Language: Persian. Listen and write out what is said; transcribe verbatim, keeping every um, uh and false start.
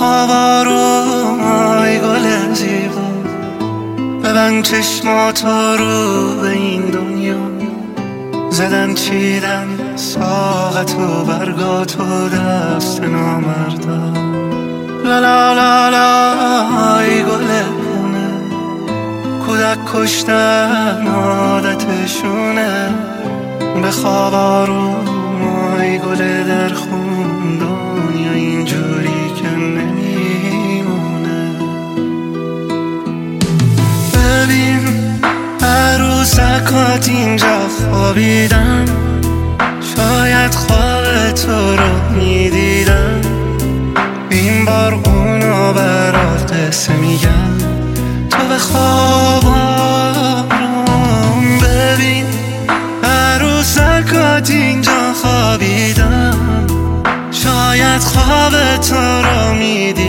خواب آروم ای گل زیبا، ببند چشماتو رو به این دنیا. زدن چیدن ساقت و برگات و دست نامردا. لا لا لا لا ای گل پونه، کودک کشتن عادتشونه. به خواب آروم ای گل در خون، دنیا اینجوری که نمیمونه. ببین عروسکات اینجا خوابیدن، شاید خواب تو رو میدیدن. این بار اونو برات قصه میگن، تو به خواب آروم. ببین عروسکات اینجا خوابیدن، شاید خواب تو رو میدیدن.